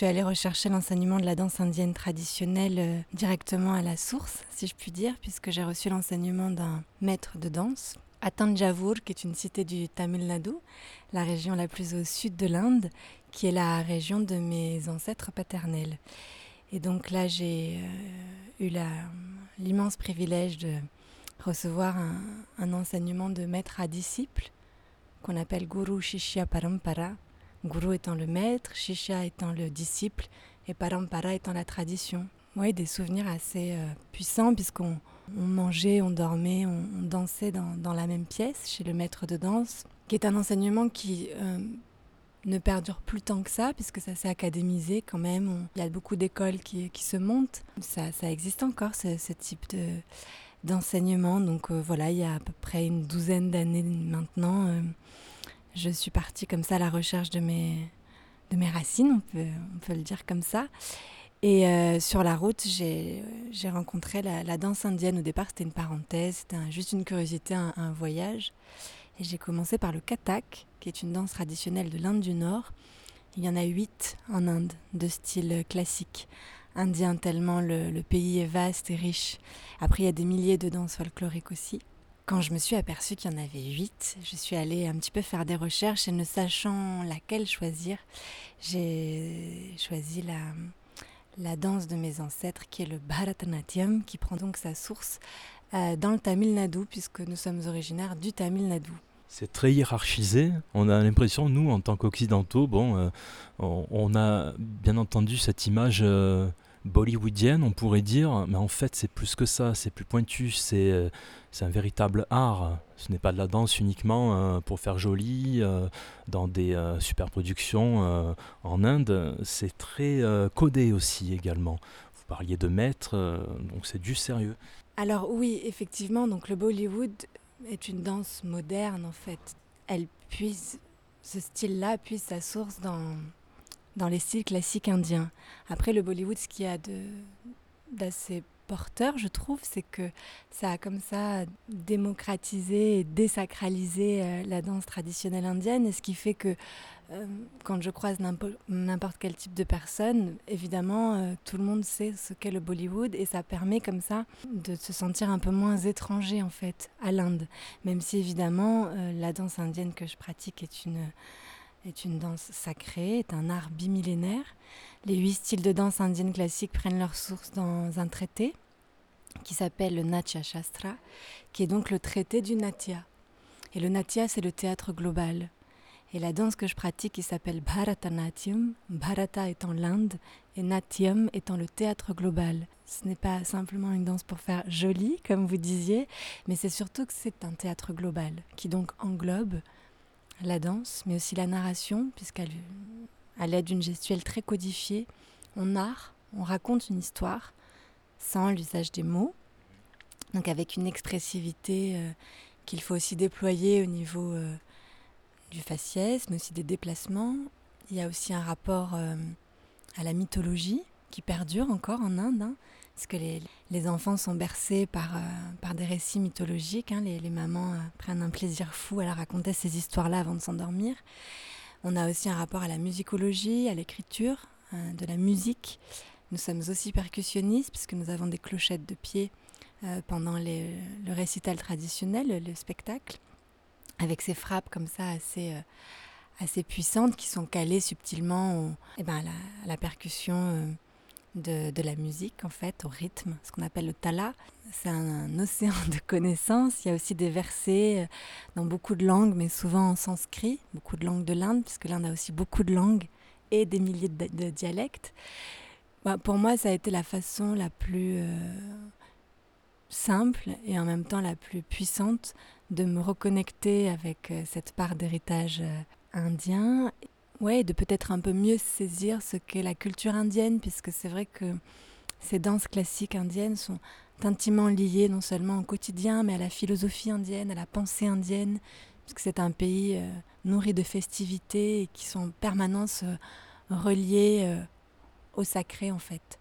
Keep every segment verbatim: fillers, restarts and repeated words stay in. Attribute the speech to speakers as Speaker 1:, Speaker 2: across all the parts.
Speaker 1: suis allée rechercher l'enseignement de la danse indienne traditionnelle euh, directement à la source, si je puis dire, puisque j'ai reçu l'enseignement d'un maître de danse à Thanjavur, qui est une cité du Tamil Nadu, la région la plus au sud de l'Inde, qui est la région de mes ancêtres paternels. Et donc là, j'ai euh, eu la, l'immense privilège de recevoir un, un enseignement de maître à disciple, qu'on appelle Guru Shishya Parampara. Guru étant le maître, Shishya étant le disciple et Parampara étant la tradition. Oui, des souvenirs assez euh, puissants puisqu'on on mangeait, on dormait, on, on dansait dans, dans la même pièce chez le maître de danse, qui est un enseignement qui euh, ne perdure plus tant que ça puisque ça s'est académisé quand même. On, il y a beaucoup d'écoles qui, qui se montent. Ça, ça existe encore ce, ce type de, d'enseignement. Donc euh, voilà, il y a à peu près une douzaine d'années maintenant. Euh, Je suis partie comme ça à la recherche de mes, de mes racines, on peut, on peut le dire comme ça. Et euh, sur la route, j'ai, j'ai rencontré la, la danse indienne. Au départ, c'était une parenthèse, c'était un, juste une curiosité, un, un voyage. Et j'ai commencé par le Kathak, qui est une danse traditionnelle de l'Inde du Nord. Il y en a huit en Inde, de style classique indien, tellement le, le pays est vaste et riche. Après, il y a des milliers de danses folkloriques aussi. Quand je me suis aperçue qu'il y en avait huit, je suis allée un petit peu faire des recherches et ne sachant laquelle choisir, j'ai choisi la, la danse de mes ancêtres qui est le Bharatanatyam, qui prend donc sa source euh, dans le Tamil Nadu puisque nous sommes originaires du Tamil Nadu.
Speaker 2: C'est très hiérarchisé. On a l'impression, nous, en tant qu'occidentaux, bon, euh, on, on a bien entendu cette image euh, bollywoodienne, on pourrait dire, mais en fait, c'est plus que ça, c'est plus pointu, c'est, euh, c'est un véritable art. Ce n'est pas de la danse uniquement euh, pour faire joli, euh, dans des euh, superproductions euh, en Inde, c'est très euh, codé aussi également. Vous parliez de maître, euh, donc c'est du sérieux.
Speaker 1: Alors oui, effectivement, donc le Bollywood est une danse moderne en fait. Elle puise, ce style-là puise sa source dans, dans les styles classiques indiens. Après le Bollywood, ce qu'il y a de, d'assez porteur, je trouve, c'est que ça a comme ça démocratisé et désacralisé euh, la danse traditionnelle indienne, et ce qui fait que euh, quand je croise n'importe, n'importe quel type de personne, évidemment, euh, tout le monde sait ce qu'est le Bollywood, et ça permet comme ça de se sentir un peu moins étranger en fait à l'Inde, même si évidemment euh, la danse indienne que je pratique est une est une danse sacrée, est un art bimillénaire. Les huit styles de danse indienne classique prennent leur source dans un traité qui s'appelle le Natya Shastra, qui est donc le traité du Natya. Et le Natya, c'est le théâtre global. Et la danse que je pratique, qui s'appelle Bharatanatyam, Bharata étant l'Inde et Natyam étant le théâtre global. Ce n'est pas simplement une danse pour faire joli, comme vous disiez, mais c'est surtout que c'est un théâtre global, qui donc englobe la danse, mais aussi la narration, puisqu'à l'aide d'une gestuelle très codifiée, on narre, on raconte une histoire sans l'usage des mots, donc avec une expressivité euh, qu'il faut aussi déployer au niveau euh, du faciès, mais aussi des déplacements. Il y a aussi un rapport euh, à la mythologie qui perdure encore en Inde, hein, parce que les, les enfants sont bercés par, euh, par des récits mythologiques. Hein, les, les mamans euh, prennent un plaisir fou à leur raconter ces histoires-là avant de s'endormir. On a aussi un rapport à la musicologie, à l'écriture, euh, de la musique. Nous sommes aussi percussionnistes, puisque nous avons des clochettes de pied euh, pendant les, le récital traditionnel, le, le spectacle, avec ces frappes comme ça assez, euh, assez puissantes qui sont calées subtilement au, eh ben, à, la, à la percussion euh, De, de la musique en fait, au rythme, ce qu'on appelle le tala. C'est un, un océan de connaissances. Il y a aussi des versets dans beaucoup de langues, mais souvent en sanskrit, beaucoup de langues de l'Inde, puisque l'Inde a aussi beaucoup de langues et des milliers de, de dialectes. Bah, pour moi, ça a été la façon la plus euh, simple et en même temps la plus puissante de me reconnecter avec euh, cette part d'héritage euh, indien. Ouais, de peut-être un peu mieux saisir ce qu'est la culture indienne, puisque c'est vrai que ces danses classiques indiennes sont intimement liées non seulement au quotidien, mais à la philosophie indienne, à la pensée indienne, puisque c'est un pays euh, nourri de festivités et qui sont en permanence euh, reliés euh, au sacré en fait.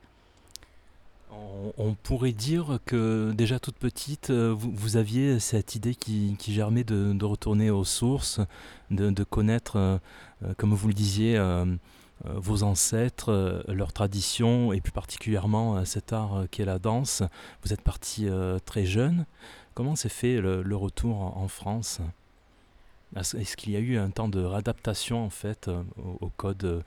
Speaker 2: On, on pourrait dire que déjà toute petite, vous, vous aviez cette idée qui, qui germait de, de retourner aux sources, de, de connaître, euh, comme vous le disiez, euh, euh, vos ancêtres, euh, leurs traditions et plus particulièrement euh, cet art euh, qu'est la danse. Vous êtes parti euh, très jeune. Comment s'est fait le, le retour en, en France? Est-ce qu'il y a eu un temps de réadaptation en fait euh, aux, aux codes euh,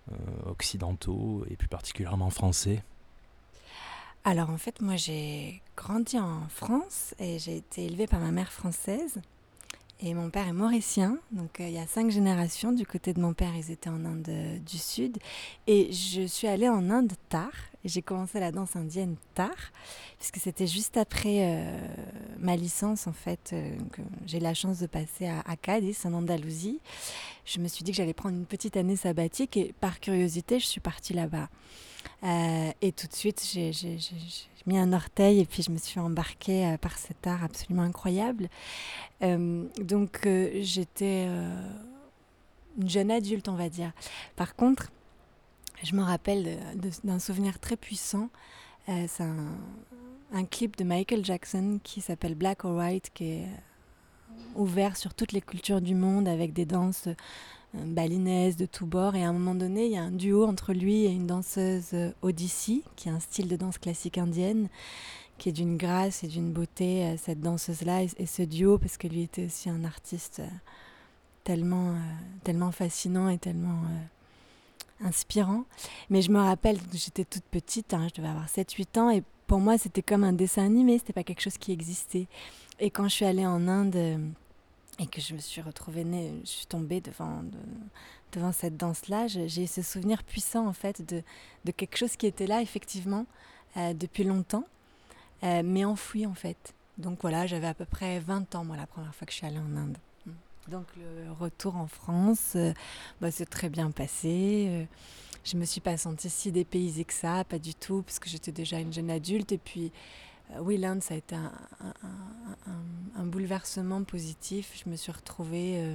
Speaker 2: occidentaux et plus particulièrement français?
Speaker 1: Alors en fait, moi j'ai grandi en France et j'ai été élevée par ma mère française. Et mon père est mauricien, donc euh, il y a cinq générations. Du côté de mon père, ils étaient en Inde euh, du Sud. Et je suis allée en Inde tard. Et j'ai commencé la danse indienne tard, puisque c'était juste après euh, ma licence, en fait, euh, que j'ai eu la chance de passer à, à Cadiz, en Andalousie. Je me suis dit que j'allais prendre une petite année sabbatique et par curiosité, je suis partie là-bas. Euh, et tout de suite, j'ai, j'ai, j'ai, j'ai mis un orteil et puis je me suis embarquée euh, par cet art absolument incroyable. Euh, donc euh, j'étais euh, une jeune adulte, on va dire. Par contre, je me rappelle de- de- d'un souvenir très puissant. Euh, c'est un, un clip de Michael Jackson qui s'appelle Black or White, qui est ouvert sur toutes les cultures du monde avec des danses euh, balinaises de tous bords. Et à un moment donné, il y a un duo entre lui et une danseuse euh, Odissi, qui est un style de danse classique indienne, qui est d'une grâce et d'une beauté, euh, cette danseuse-là, et, et ce duo, parce que lui était aussi un artiste euh, tellement, euh, tellement fascinant et tellement euh, inspirant. Mais je me rappelle, j'étais toute petite, hein, je devais avoir sept huit ans, et pour moi, c'était comme un dessin animé, c'était pas quelque chose qui existait. Et quand je suis allée en Inde euh, et que je me suis retrouvée née, je suis tombée devant, de- devant cette danse-là, je- j'ai eu ce souvenir puissant, en fait, de, de quelque chose qui était là, effectivement, euh, depuis longtemps, euh, mais enfoui en fait. Donc voilà, j'avais à peu près vingt ans, moi, la première fois que je suis allée en Inde. Donc le retour en France, euh, bah, c'est très bien passé. Euh, je me suis pas sentie si dépaysée que ça, pas du tout, parce que j'étais déjà une jeune adulte. Et puis, euh, oui, l'Inde, ça a été un, un- un- un- un bouleversement positif. Je me suis retrouvée euh,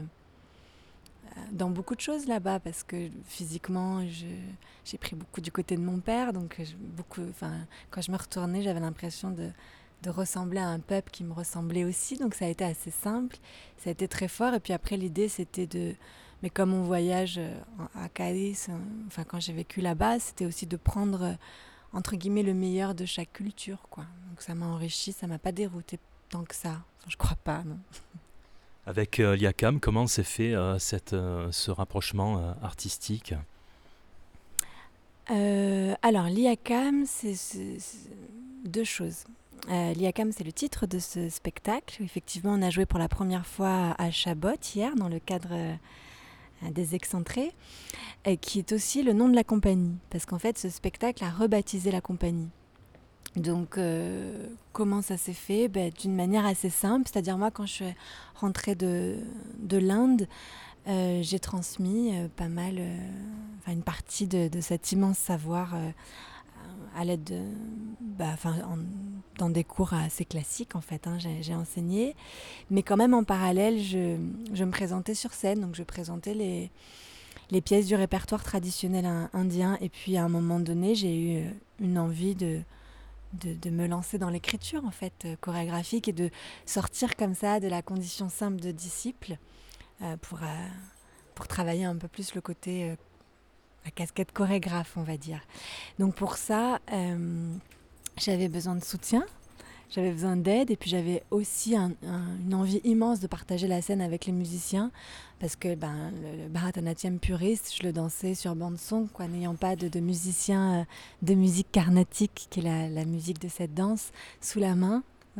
Speaker 1: dans beaucoup de choses là-bas, parce que physiquement, je- j'ai pris beaucoup du côté de mon père. Donc, je- beaucoup, enfin, quand je me retournais, j'avais l'impression de, de ressembler à un peuple qui me ressemblait aussi. Donc, ça a été assez simple, ça a été très fort. Et puis après, l'idée, c'était de... Mais comme on voyage euh, à Cadiz, euh, enfin, quand j'ai vécu là-bas, c'était aussi de prendre, euh, entre guillemets, le meilleur de chaque culture, quoi. Donc, ça m'a enrichi, ça m'a pas dérouté tant que ça. Enfin, je crois pas, non.
Speaker 2: Avec euh, l'I A C A M, comment s'est fait euh, cette, euh, ce rapprochement euh, artistique?
Speaker 1: Euh, alors, l'I A C A M, c'est, c'est- c'est deux choses. Euh, L'I A C A M, c'est le titre de ce spectacle. Effectivement, on a joué pour la première fois à Chabot hier, dans le cadre euh, des Excentrés, et qui est aussi le nom de la compagnie, parce qu'en fait, ce spectacle a rebaptisé la compagnie. Donc, euh, comment ça s'est fait? Ben, d'une manière assez simple, c'est-à-dire moi, quand je suis rentrée de, de l'Inde, euh, j'ai transmis euh, pas mal, euh, enfin une partie de, de cet immense savoir euh, à l'aide de, bah, enfin, en- dans des cours assez classiques en fait. Hein, j'ai, j'ai enseigné, mais quand même en parallèle, je, je me présentais sur scène, donc je présentais les, les pièces du répertoire traditionnel in- indien. Et puis à un moment donné, j'ai eu euh, une envie de de, de me lancer dans l'écriture en fait euh, chorégraphique et de sortir comme ça de la condition simple de disciple euh, pour euh, pour travailler un peu plus le côté, euh, la casquette chorégraphe, on va dire. Donc pour ça, euh, j'avais besoin de soutien, j'avais besoin d'aide, et puis j'avais aussi un- un- une envie immense de partager la scène avec les musiciens, parce que ben, le, le Bharatanatyam puriste, je le dansais sur bande-son, quoi, n'ayant pas de, de musicien euh, de musique carnatique, qui est la, la musique de cette danse, sous la main.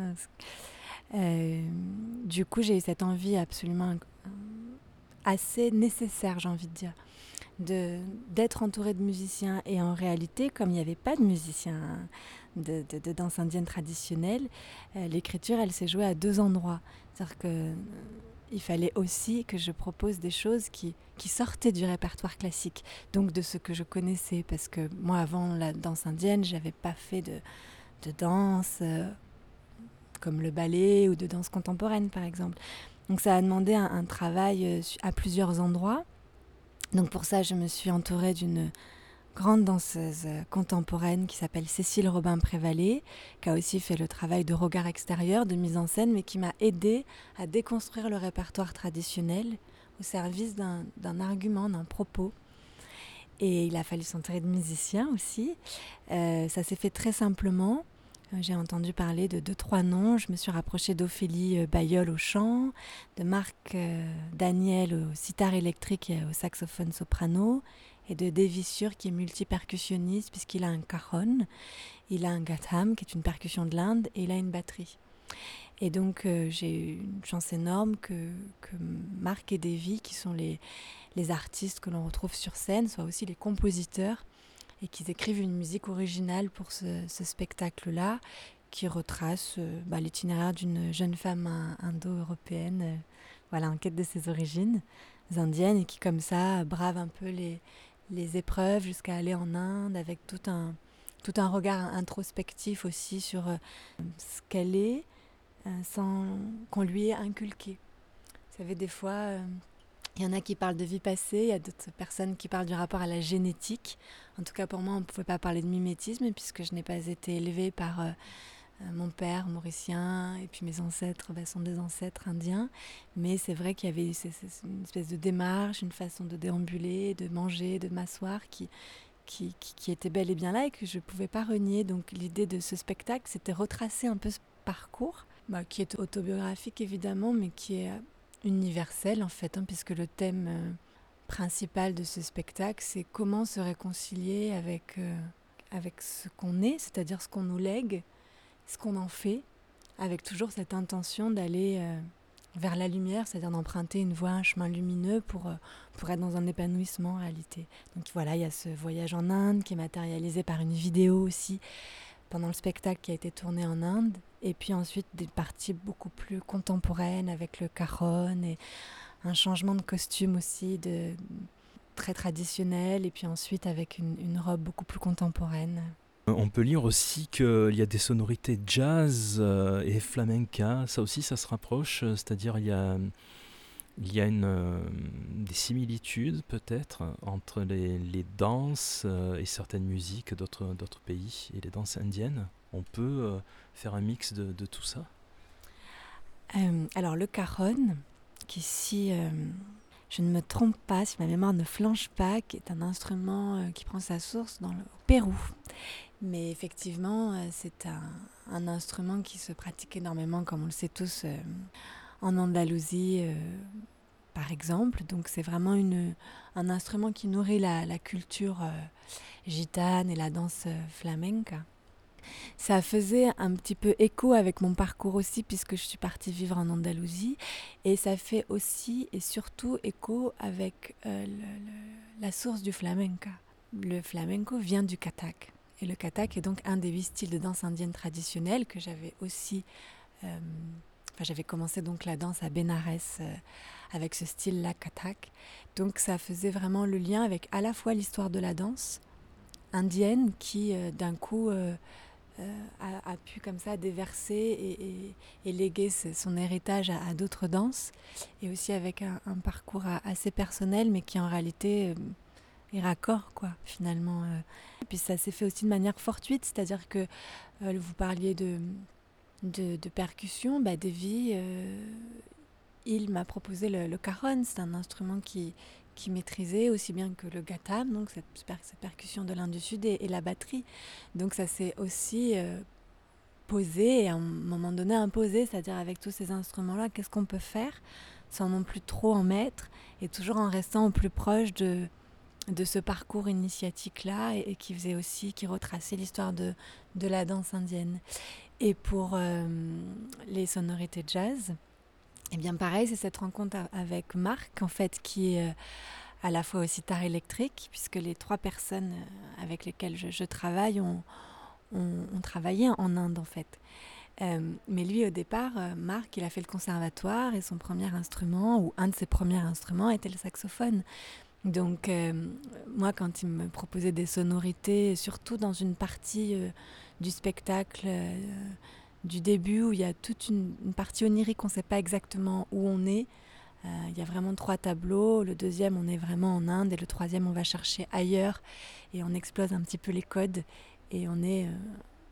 Speaker 1: Euh, du coup, j'ai eu cette envie absolument euh, assez nécessaire, j'ai envie de dire, de, d'être entourée de musiciens. Et en réalité, comme il n'y avait pas de musiciens de, de, de danse indienne traditionnelle, euh, l'écriture, elle s'est jouée à deux endroits. C'est-à-dire que euh, il fallait aussi que je propose des choses qui, qui sortaient du répertoire classique, donc de ce que je connaissais, parce que moi, avant la danse indienne, j'avais pas fait de, de danse euh, comme le ballet ou de danse contemporaine, par exemple. Donc ça a demandé un, un travail euh, à plusieurs endroits. Donc pour ça, je me suis entourée d'une grande danseuse contemporaine qui s'appelle Cécile Robin-Prévalé, qui a aussi fait le travail de regard extérieur, de mise en scène, mais qui m'a aidée à déconstruire le répertoire traditionnel au service d'un, d'un argument, d'un propos. Et il a fallu s'entourer de musiciens aussi. Euh, ça s'est fait très simplement. Euh, J'ai entendu parler de deux, trois noms. Je me suis rapprochée d'Ophélie euh, Bayeul au chant, de Marc euh, Daniel au sitar électrique et au saxophone soprano, et de Davy Sur qui est multi-percussionniste puisqu'il a un cajon, il a un gatham qui est une percussion de l'Inde et il a une batterie. Et donc euh, j'ai eu une chance énorme que, que Marc et Davy, qui sont les, les artistes que l'on retrouve sur scène, soient aussi les compositeurs et qu'ils écrivent une musique originale pour ce, ce spectacle-là qui retrace euh, bah, l'itinéraire d'une jeune femme indo-européenne euh, voilà, en quête de ses origines indiennes et qui comme ça brave un peu les, les épreuves jusqu'à aller en Inde avec tout un, tout un regard introspectif aussi sur euh, ce qu'elle est euh, sans qu'on lui ait inculqué. Vous savez, des fois, euh, il y en a qui parlent de vie passée, il y a d'autres personnes qui parlent du rapport à la génétique. En tout cas, pour moi, on ne pouvait pas parler de mimétisme puisque je n'ai pas été élevée par euh, mon père mauricien et puis mes ancêtres bah, sont des ancêtres indiens. Mais c'est vrai qu'il y avait c'est, c'est une espèce de démarche, une façon de déambuler, de manger, de m'asseoir qui, qui, qui, qui était bel et bien là et que je ne pouvais pas renier. Donc l'idée de ce spectacle, c'était retracer un peu ce parcours bah, qui est autobiographique évidemment, mais qui est universel en fait, hein, puisque le thème euh, principal de ce spectacle, c'est comment se réconcilier avec, euh, avec ce qu'on est, c'est-à-dire ce qu'on nous lègue, ce qu'on en fait, avec toujours cette intention d'aller euh, vers la lumière, c'est-à-dire d'emprunter une voie, un chemin lumineux pour, euh, pour être dans un épanouissement en réalité. Donc voilà, il y a ce voyage en Inde qui est matérialisé par une vidéo aussi, pendant le spectacle qui a été tourné en Inde, et puis ensuite des parties beaucoup plus contemporaines avec le cajon et un changement de costume aussi de, très traditionnel, et puis ensuite avec une, une robe beaucoup plus contemporaine.
Speaker 2: On peut lire aussi qu'il y a des sonorités jazz euh, et flamenca, ça aussi ça se rapproche, euh, c'est-à-dire il y a, il y a une, euh, des similitudes peut-être entre les, les danses euh, et certaines musiques d'autres, d'autres pays et les danses indiennes. On peut euh, faire un mix de, de tout ça.
Speaker 1: Euh, alors le cajon, qui si euh, je ne me trompe pas, si ma mémoire ne flanche pas, qui est un instrument euh, qui prend sa source dans le au Pérou. Mais effectivement, euh, c'est un, un instrument qui se pratique énormément, comme on le sait tous, euh, en Andalousie, euh, par exemple. Donc c'est vraiment une, un instrument qui nourrit la, la culture euh, gitane et la danse euh, flamenca. Ça faisait un petit peu écho avec mon parcours aussi, puisque je suis partie vivre en Andalousie. Et ça fait aussi et surtout écho avec euh, le, le, la source du flamenca. Le flamenco vient du katak. Et le katak est donc un des huit styles de danse indienne traditionnelle que j'avais aussi... Euh, enfin, j'avais commencé donc la danse à Bénarès euh, avec ce style-là, katak. Donc ça faisait vraiment le lien avec à la fois l'histoire de la danse indienne qui, euh, d'un coup... Euh, Euh, a, a pu comme ça déverser et, et, et léguer son héritage à, à d'autres danses, et aussi avec un, un parcours à, assez personnel mais qui en réalité euh, est raccord quoi finalement. Euh. Et puis ça s'est fait aussi de manière fortuite, c'est-à-dire que euh, vous parliez de, de, de percussion, bah, Davy, euh, il m'a proposé le, le cajon, c'est un instrument qui qui maîtrisait aussi bien que le gatham, donc cette, cette percussion de l'Inde du Sud, et, et la batterie. Donc ça s'est aussi euh, posé et à un moment donné imposé, c'est-à-dire avec tous ces instruments-là, qu'est-ce qu'on peut faire sans non plus trop en mettre, et toujours en restant au plus proche de, de ce parcours initiatique-là, et, et qui faisait aussi, qui retraçait l'histoire de, de la danse indienne. Et pour euh, les sonorités jazz, et bien pareil, c'est cette rencontre avec Marc, en fait, qui est euh, à la fois aussi sitar électrique, puisque les trois personnes euh, avec lesquelles je, je travaille ont, ont, ont travaillé en Inde, en fait. Euh, mais lui, au départ, euh, Marc, il a fait le conservatoire et son premier instrument, ou un de ses premiers instruments, était le saxophone. Donc, euh, moi, quand il me proposait des sonorités, surtout dans une partie euh, du spectacle... Euh, du début où il y a toute une, une partie onirique, on ne sait pas exactement où on est. Euh, il y a vraiment trois tableaux. Le deuxième, on est vraiment en Inde, et le troisième, on va chercher ailleurs et on explose un petit peu les codes et on est euh,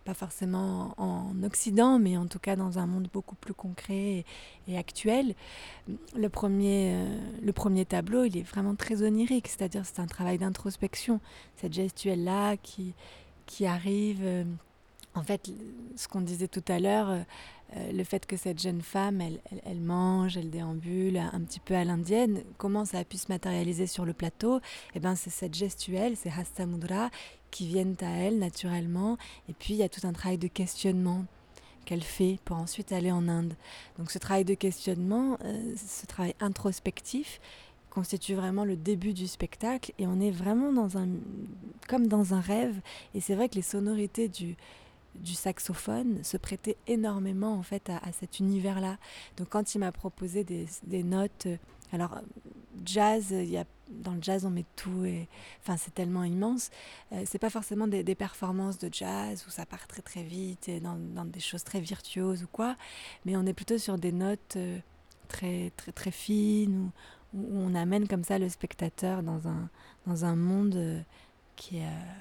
Speaker 1: pas forcément en Occident, mais en tout cas dans un monde beaucoup plus concret et, et actuel. Le premier, euh, le premier tableau, il est vraiment très onirique, c'est-à-dire c'est un travail d'introspection. Cette gestuelle-là qui, qui arrive... Euh, en fait, ce qu'on disait tout à l'heure, euh, le fait que cette jeune femme, elle, elle, elle mange, elle déambule un petit peu à l'indienne, comment ça a pu se matérialiser sur le plateau? Eh ben, c'est cette gestuelle, c'est Hasta Mudra, qui viennent à elle naturellement. Et puis, il y a tout un travail de questionnement qu'elle fait pour ensuite aller en Inde. Donc, ce travail de questionnement, euh, ce travail introspectif, constitue vraiment le début du spectacle. Et on est vraiment dans un, comme dans un rêve. Et c'est vrai que les sonorités du du saxophone se prêtait énormément en fait à, à cet univers-là. Donc quand il m'a proposé des, des notes, euh, alors jazz, il y a, dans le jazz on met tout, et enfin c'est tellement immense. Euh, c'est pas forcément des, des performances de jazz où ça part très très vite et dans, dans des choses très virtuoses ou quoi, mais on est plutôt sur des notes euh, très très très fines où, où on amène comme ça le spectateur dans un dans un monde euh, qui est euh,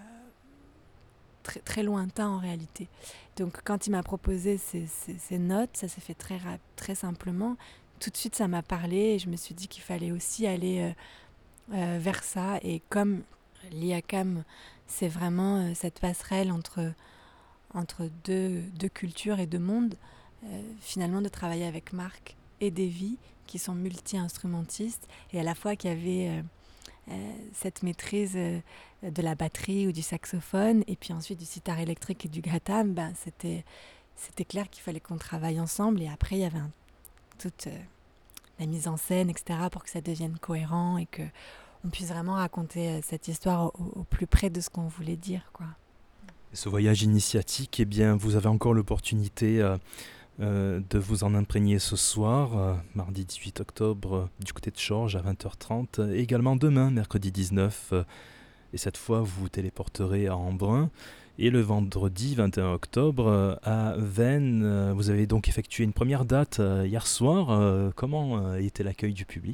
Speaker 1: Très, très lointain en réalité. Donc quand il m'a proposé ces, ces, ces notes, ça s'est fait très, rap- très simplement. Tout de suite, ça m'a parlé et je me suis dit qu'il fallait aussi aller euh, euh, vers ça. Et comme l'I A C A M, c'est vraiment euh, cette passerelle entre, entre deux, deux cultures et deux mondes, euh, finalement de travailler avec Marc et Davy, qui sont multi-instrumentistes, et à la fois qui avaient... Euh, euh, cette maîtrise euh, de la batterie ou du saxophone, et puis ensuite du sitar électrique et du ghatam, ben, c'était, c'était clair qu'il fallait qu'on travaille ensemble. Et après, il y avait un, toute euh, la mise en scène, et cetera, pour que ça devienne cohérent et qu'on puisse vraiment raconter euh, cette histoire au, au plus près de ce qu'on voulait dire, quoi.
Speaker 2: Et ce voyage initiatique, eh bien, vous avez encore l'opportunité euh, euh, de vous en imprégner ce soir, euh, mardi dix-huit octobre, euh, du côté de Chorges à vingt heures trente, et également demain, mercredi dix-neuf, euh, et cette fois vous vous téléporterez à Embrun, et le vendredi vingt et un octobre euh, à Veynes. Euh, vous avez donc effectué une première date euh, hier soir. Euh, comment euh, était l'accueil du public ?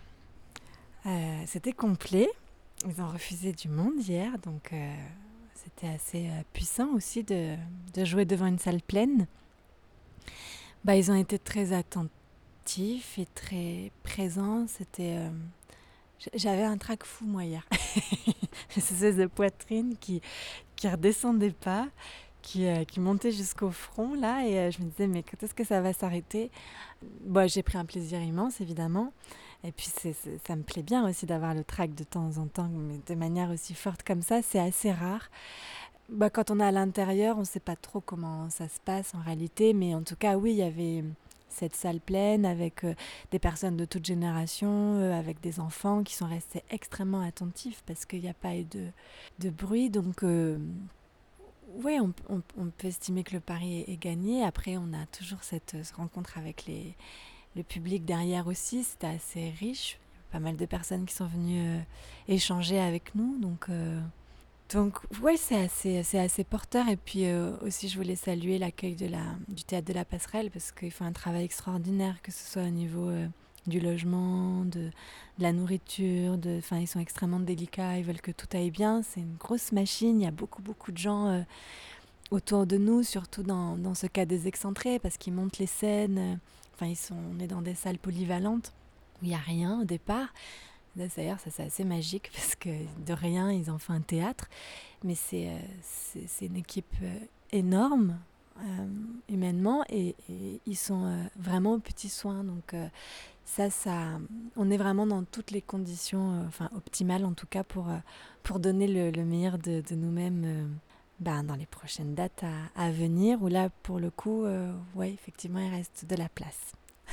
Speaker 1: Euh, c'était complet. Ils ont refusé du monde hier, donc euh, c'était assez euh, puissant aussi de, de jouer devant une salle pleine. Bah, ils ont été très attentifs et très présents. C'était, euh, j'avais un trac fou moi hier. Cette espèce de poitrine qui qui redescendait pas, qui, euh, qui montait jusqu'au front là, et euh, je me disais mais quand est-ce que ça va s'arrêter? Bon, j'ai pris un plaisir immense évidemment, et puis c'est, c'est, ça me plaît bien aussi d'avoir le trac de temps en temps, mais de manière aussi forte comme ça, c'est assez rare. Bah, quand on est à l'intérieur, on ne sait pas trop comment ça se passe en réalité, mais en tout cas, oui, il y avait cette salle pleine avec euh, des personnes de toute génération, euh, avec des enfants qui sont restés extrêmement attentifs parce qu'il n'y a pas eu de, de bruit. Donc, euh, oui, on, on, on peut estimer que le pari est, est gagné. Après, on a toujours cette, cette rencontre avec les, le public derrière aussi. C'était assez riche. Il y a pas mal de personnes qui sont venues euh, échanger avec nous. Donc... Euh, Donc, oui, c'est assez, c'est assez porteur. Et puis euh, aussi, je voulais saluer l'accueil de la, du Théâtre de la Passerelle parce qu'ils font un travail extraordinaire, que ce soit au niveau euh, du logement, de, de la nourriture. De, enfin, ils sont extrêmement délicats, ils veulent que tout aille bien. C'est une grosse machine. Il y a beaucoup, beaucoup de gens euh, autour de nous, surtout dans, dans ce cas des excentrés, parce qu'ils montent les scènes. Enfin, ils sont, on est dans des salles polyvalentes où il n'y a rien au départ. D'ailleurs, ça c'est assez magique parce que de rien, ils en font un théâtre. Mais c'est, euh, c'est, c'est une équipe euh, énorme, euh, humainement, et, et ils sont euh, vraiment aux petits soins. Donc euh, ça, ça, on est vraiment dans toutes les conditions, euh, enfin optimales en tout cas, pour, euh, pour donner le, le meilleur de, de nous-mêmes euh, ben, dans les prochaines dates à, à venir, où là, pour le coup, euh, ouais, effectivement, il reste de la place.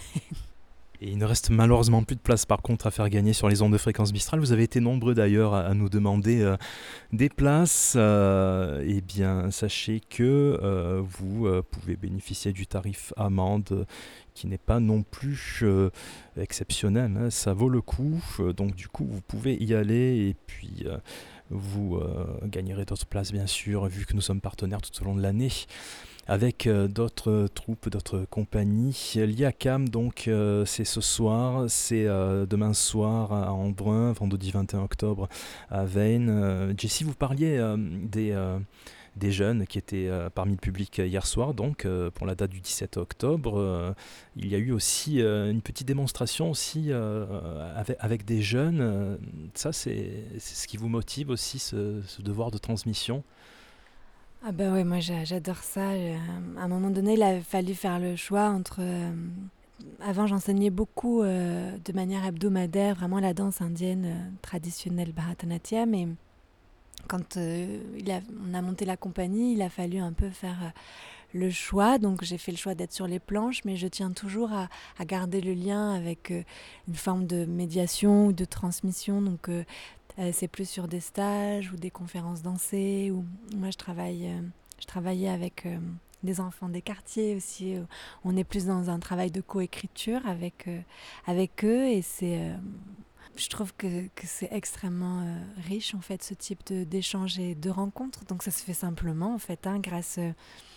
Speaker 2: Et il ne reste malheureusement plus de place par contre à faire gagner sur les ondes de fréquence Mistral. Vous avez été nombreux d'ailleurs à, à nous demander euh, des places. Euh, eh bien, sachez que euh, vous euh, pouvez bénéficier du tarif amende euh, qui n'est pas non plus euh, exceptionnel. Hein, ça vaut le coup. Euh, donc du coup, vous pouvez y aller et puis euh, vous euh, gagnerez d'autres places bien sûr, vu que nous sommes partenaires tout au long de l'année. avec euh, d'autres troupes, d'autres compagnies. L'I A C A M, donc, euh, c'est ce soir, c'est euh, demain soir à Embrun, vendredi vingt et un octobre à Veynes. Euh, Jessie, vous parliez euh, des, euh, des jeunes qui étaient euh, parmi le public hier soir, donc euh, pour la date du dix-sept octobre. Euh, il y a eu aussi euh, une petite démonstration aussi euh, avec, avec des jeunes. Euh, ça, c'est, c'est ce qui vous motive aussi, ce, ce devoir de transmission.
Speaker 1: Ah bah ouais, moi j'a- j'adore ça. Euh, À un moment donné, il a fallu faire le choix entre... euh, avant, j'enseignais beaucoup euh, de manière hebdomadaire, vraiment la danse indienne euh, traditionnelle Bharatanatyam. Et quand euh, il a- on a monté la compagnie, il a fallu un peu faire euh, le choix. Donc j'ai fait le choix d'être sur les planches, mais je tiens toujours à, à garder le lien avec euh, une forme de médiation ou de transmission. Donc euh, euh, c'est plus sur des stages ou des conférences dansées. Ou moi je travaille, euh, je travaillais avec euh, des enfants des quartiers aussi. euh, On est plus dans un travail de coécriture avec euh, avec eux et c'est euh, je trouve que, que c'est extrêmement euh, riche en fait ce type de, d'échange et de rencontres. Donc ça se fait simplement en fait hein, grâce euh,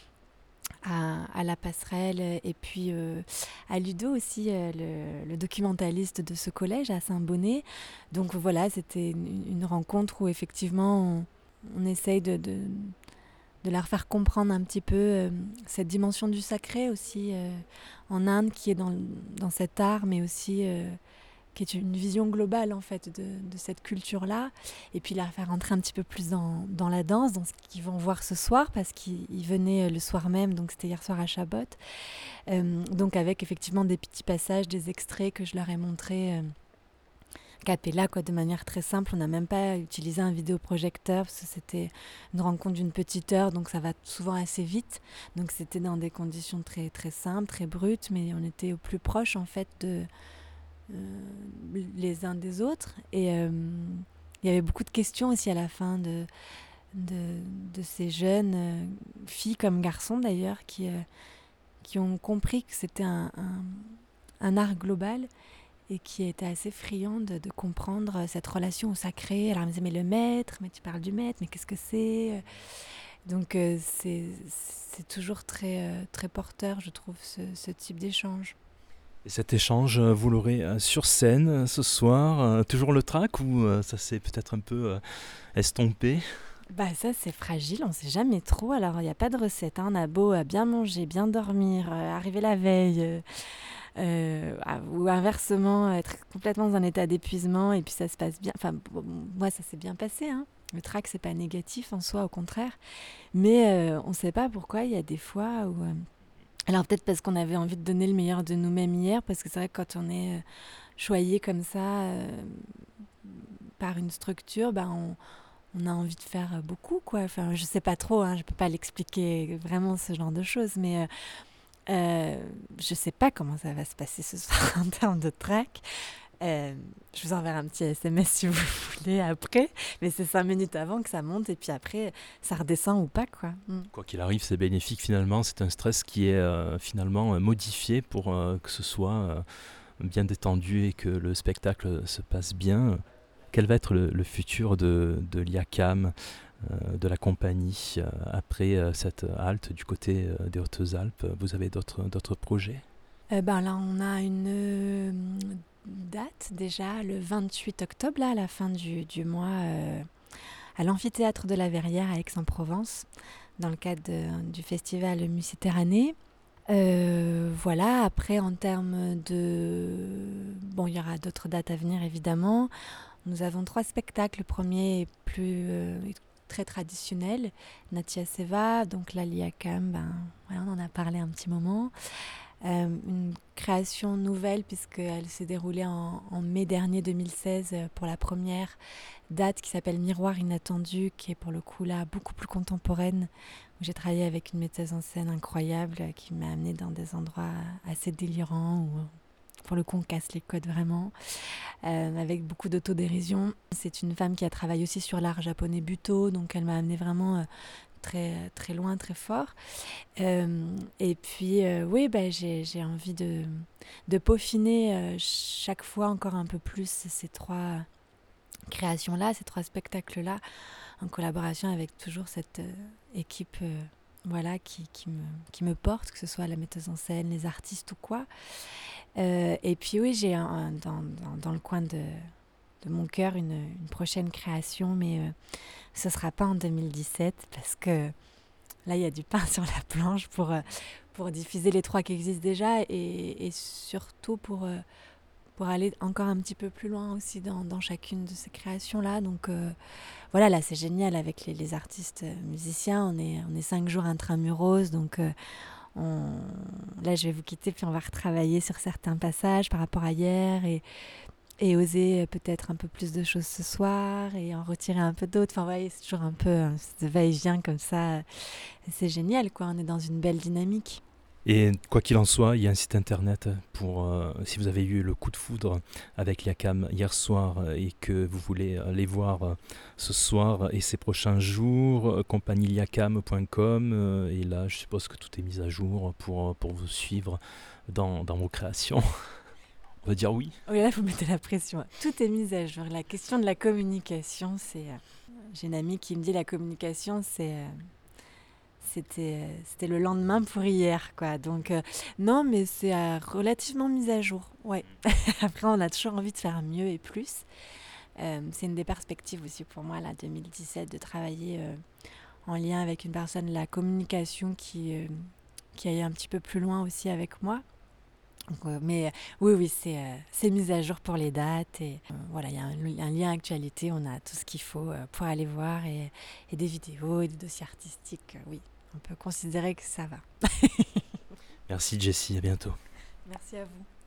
Speaker 1: à, à la passerelle et puis euh, à Ludo aussi, euh, le, le documentaliste de ce collège à Saint-Bonnet. Donc voilà, c'était une, une rencontre où effectivement on, on essaye de, de, de leur faire comprendre un petit peu euh, cette dimension du sacré aussi euh, en Inde qui est dans, dans cet art, mais aussi euh, qui est une vision globale en fait de, de cette culture-là, et puis la faire rentrer un petit peu plus dans, dans la danse, dans ce qu'ils vont voir ce soir, parce qu'ils ils venaient le soir même, donc c'était hier soir à Chabot, euh, donc avec effectivement des petits passages, des extraits que je leur ai montrés euh, cappella, quoi, de manière très simple. On n'a même pas utilisé un vidéoprojecteur, parce que c'était une rencontre d'une petite heure, donc ça va souvent assez vite, donc c'était dans des conditions très, très simples, très brutes, mais on était au plus proche en fait de euh, les uns des autres. Et euh, il y avait beaucoup de questions aussi à la fin de, de, de ces jeunes euh, filles comme garçons d'ailleurs qui, euh, qui ont compris que c'était un, un, un art global et qui étaient assez friands de, de comprendre cette relation au sacré. Alors ils me disaient mais le maître, mais tu parles du maître, mais qu'est-ce que c'est? Donc euh, c'est, c'est toujours très, euh, très porteur, je trouve, ce, ce type d'échange.
Speaker 2: Et cet échange, euh, vous l'aurez euh, sur scène euh, ce soir, euh, toujours le track ou euh, ça s'est peut-être un peu euh, estompé?
Speaker 1: Bah ça c'est fragile, on sait jamais trop. Alors il n'y a pas de recette, hein. On a beau euh, bien manger, bien dormir, euh, arriver la veille, euh, euh, ah, ou inversement être complètement dans un état d'épuisement et puis ça se passe bien. Enfin bon, moi ça s'est bien passé, hein. Le trac c'est pas négatif en soi, au contraire. Mais euh, on ne sait pas pourquoi il y a des fois où... euh, Alors peut-être parce qu'on avait envie de donner le meilleur de nous-mêmes hier, parce que c'est vrai que quand on est euh, choyé comme ça euh, par une structure, bah on on a envie de faire beaucoup, quoi. Enfin, je sais pas trop, hein, je peux pas l'expliquer vraiment ce genre de choses, mais euh, euh, je sais pas comment ça va se passer ce soir en termes de track. Euh, je vous enverrai un petit S M S si vous voulez après, mais c'est cinq minutes avant que ça monte et puis après ça redescend ou pas, quoi. Mm.
Speaker 2: Quoi qu'il arrive, c'est bénéfique finalement, c'est un stress qui est euh, finalement euh, modifié pour euh, que ce soit euh, bien détendu et que le spectacle se passe bien. Quel va être le, le futur de, de l'I A C A M, euh, de la compagnie, euh, après euh, cette halte du côté euh, des Hautes-Alpes? Vous avez d'autres, d'autres projets?
Speaker 1: Euh, ben là, on a une euh, date déjà, le vingt-huit octobre, là, à la fin du, du mois, euh, à l'amphithéâtre de la Verrière à Aix-en-Provence, dans le cadre de- du festival Musiterranée. Euh, voilà, après en termes de... Bon, il y aura d'autres dates à venir évidemment. Nous avons trois spectacles. Le premier est plus euh, est très traditionnel, Natya Seva, donc là l'I A C A M, ben, voilà, on en a parlé un petit moment. Euh, une création nouvelle puisqu'elle s'est déroulée en, en mai dernier deux mille seize euh, pour la première date qui s'appelle Miroir inattendu, qui est pour le coup là beaucoup plus contemporaine, où j'ai travaillé avec une metteuse en scène incroyable euh, qui m'a amenée dans des endroits assez délirants où pour le coup on casse les codes vraiment, euh, avec beaucoup d'autodérision. C'est une femme qui a travaillé aussi sur l'art japonais Buto, donc elle m'a amenée vraiment euh, très, très loin, très fort. Euh, et puis, euh, oui, bah, j'ai, j'ai envie de, de peaufiner euh, chaque fois encore un peu plus ces trois créations-là, ces trois spectacles-là, en collaboration avec toujours cette euh, équipe euh, voilà, qui, qui, me, qui me portent, que ce soit la metteuse en scène, les artistes ou quoi. Euh, et puis oui, j'ai un, un- dans, dans, dans le coin de, de mon cœur une, une prochaine création, mais euh, ce ne sera pas en deux mille dix-sept parce que là, il y a du pain sur la planche pour, euh, pour diffuser les trois qui existent déjà et, et surtout pour, euh, pour aller encore un petit peu plus loin aussi dans, dans chacune de ces créations-là. Donc euh, voilà, là, c'est génial avec les, les artistes euh, musiciens. On est, on est cinq jours intramuros, donc euh, on... là, je vais vous quitter, puis on va retravailler sur certains passages par rapport à hier et, et oser euh, peut-être un peu plus de choses ce soir et en retirer un peu d'autres. Enfin, vous voyez, c'est toujours un peu euh, ce va-et-vient comme ça. C'est génial, quoi. On est dans une belle dynamique.
Speaker 2: Et quoi qu'il en soit, il y a un site internet pour, euh, si vous avez eu le coup de foudre avec Liakam hier soir euh, et que vous voulez euh, les voir euh, ce soir et ces prochains jours, euh, compagnie liakam point com. Euh, et là, je suppose que tout est mis à jour pour, euh, pour vous suivre dans, dans vos créations. On va dire oui.
Speaker 1: Oh là là, vous mettez la pression. Tout est mis à jour. La question de la communication, c'est... euh, J'ai une amie qui me dit la communication, c'est... euh, C'était, euh, c'était le lendemain pour hier, quoi. Donc, euh, non, mais c'est euh, relativement mis à jour. Ouais. Après, on a toujours envie de faire mieux et plus. Euh, c'est une des perspectives aussi pour moi, là, deux mille dix-sept, de travailler euh, en lien avec une personne de la communication qui, euh, qui aille un petit peu plus loin aussi avec moi. Donc, euh, mais euh, oui, oui, c'est, euh, c'est mis à jour pour les dates. Et euh, voilà, il y a un, un lien actualité, on a tout ce qu'il faut euh, pour aller voir et, et des vidéos et des dossiers artistiques. Euh, oui, on peut considérer que ça va.
Speaker 2: Merci Jessie, à bientôt.
Speaker 1: Merci à vous.